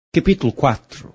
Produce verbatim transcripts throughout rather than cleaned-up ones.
Capítulo quatro.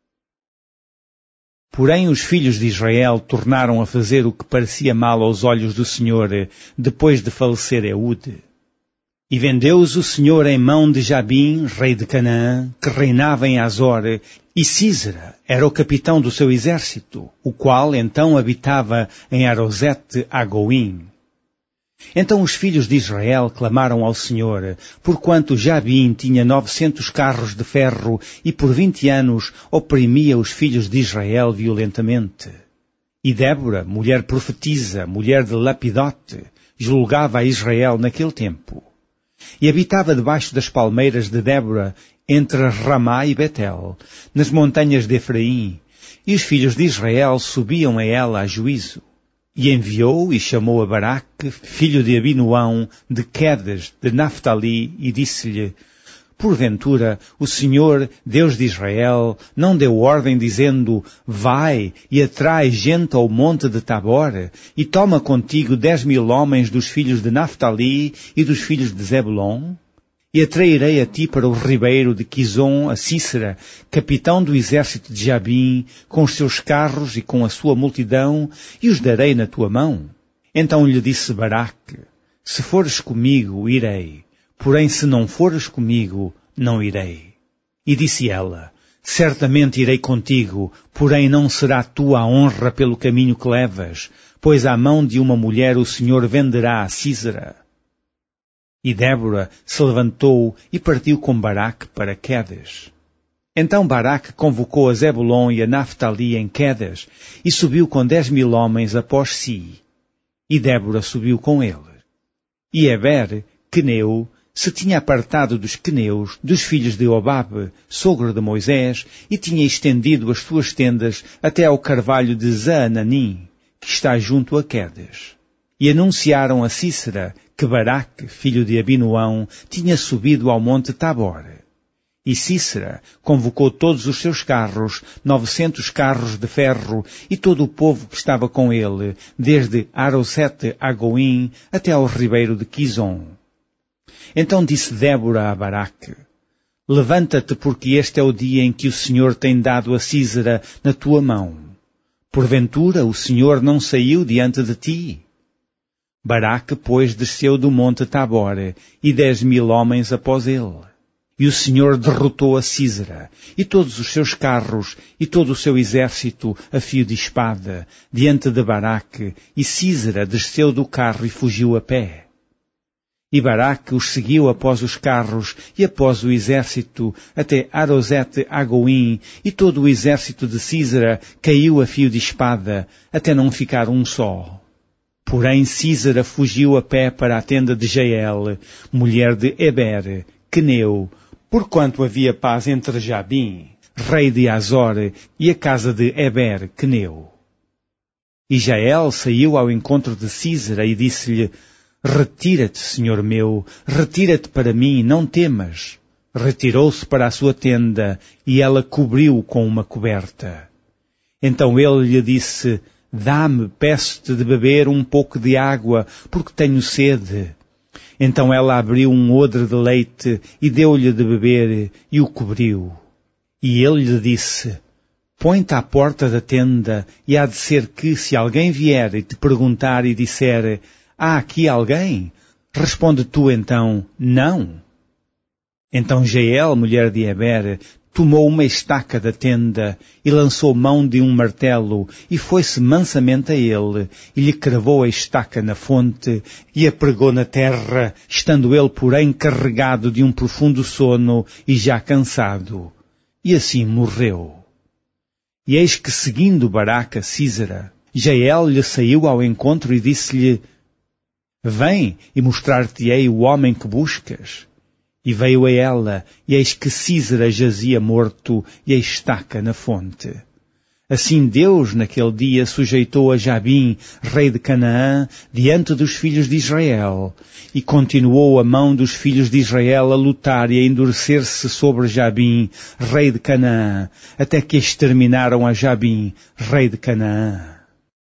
Porém os filhos de Israel tornaram a fazer o que parecia mal aos olhos do Senhor, depois de falecer Eude. E vendeu-os o Senhor em mão de Jabim, rei de Canaã, que reinava em Azor, e Sísera era o capitão do seu exército, o qual então habitava em Arosete-Agoim. Então os filhos de Israel clamaram ao Senhor, porquanto Jabim tinha novecentos carros de ferro e por vinte anos oprimia os filhos de Israel violentamente. E Débora, mulher profetisa, mulher de Lapidote, julgava a Israel naquele tempo. E habitava debaixo das palmeiras de Débora, entre Ramá e Betel, nas montanhas de Efraim, e os filhos de Israel subiam a ela a juízo. E enviou e chamou a Baraque, filho de Abinoão, de Quedes, de Naftali, e disse-lhe: Porventura, o Senhor, Deus de Israel, não deu ordem dizendo: Vai e atrai gente ao monte de Tabor, e toma contigo dez mil homens dos filhos de Naftali e dos filhos de Zebulon? E atrairei a ti para o ribeiro de Quizon a Sísera, capitão do exército de Jabim, com os seus carros e com a sua multidão, e os darei na tua mão. Então lhe disse Baraque: Se fores comigo, irei, porém se não fores comigo, não irei. E disse ela: Certamente irei contigo, porém não será tua a honra pelo caminho que levas, pois à mão de uma mulher o Senhor venderá a Sísera. E Débora se levantou e partiu com Baraque para Quedes. Então Baraque convocou a Zebulon e a Naftali em Quedes, e subiu com dez mil homens após si. E Débora subiu com ele. E Eber, queneu, se tinha apartado dos queneus, dos filhos de Obabe, sogro de Moisés, e tinha estendido as suas tendas até ao carvalho de Zaananim, que está junto a Quedes. E anunciaram a Sísera que Baraque, filho de Abinoão, tinha subido ao monte Tabor. E Sísera convocou todos os seus carros, novecentos carros de ferro, e todo o povo que estava com ele, desde Arosete-Agoim até ao ribeiro de Quizon. Então disse Débora a Baraque: Levanta-te, porque este é o dia em que o Senhor tem dado a Sísera na tua mão. Porventura o Senhor não saiu diante de ti? Baraque, pois, desceu do monte Tabor, e dez mil homens após ele. E o Senhor derrotou a Sísera, e todos os seus carros, e todo o seu exército, a fio de espada, diante de Baraque, e Sísera desceu do carro e fugiu a pé. E Baraque os seguiu após os carros, e após o exército, até Arosete-Agoim, e todo o exército de Sísera caiu a fio de espada, até não ficar um só. Porém Sísera fugiu a pé para a tenda de Jael, mulher de Eber, queneu, porquanto havia paz entre Jabim, rei de Azor, e a casa de Eber, queneu. E Jael saiu ao encontro de Sísera e disse-lhe: Retira-te, senhor meu, retira-te para mim, não temas. Retirou-se para a sua tenda, e ela cobriu-o com uma coberta. Então ele lhe disse: Dá-me, peço-te de beber um pouco de água, porque tenho sede. Então ela abriu um odre de leite e deu-lhe de beber e o cobriu. E ele lhe disse: Põe-te à porta da tenda, e há de ser que, se alguém vier e te perguntar e disser: Há aqui alguém? Responde tu então: Não. Então Jael, mulher de Eber, tomou uma estaca da tenda e lançou mão de um martelo e foi-se mansamente a ele e lhe cravou a estaca na fonte e a pregou na terra, estando ele, porém, carregado de um profundo sono e já cansado. E assim morreu. E eis que, seguindo Baraque a Sísera, Jael lhe saiu ao encontro e disse-lhe: Vem e mostrar-te-ei o homem que buscas. E veio a ela, e eis que Sísera jazia morto e a estaca na fonte. Assim Deus, naquele dia, sujeitou a Jabim, rei de Canaã, diante dos filhos de Israel, e continuou a mão dos filhos de Israel a lutar e a endurecer-se sobre Jabim, rei de Canaã, até que exterminaram a Jabim, rei de Canaã.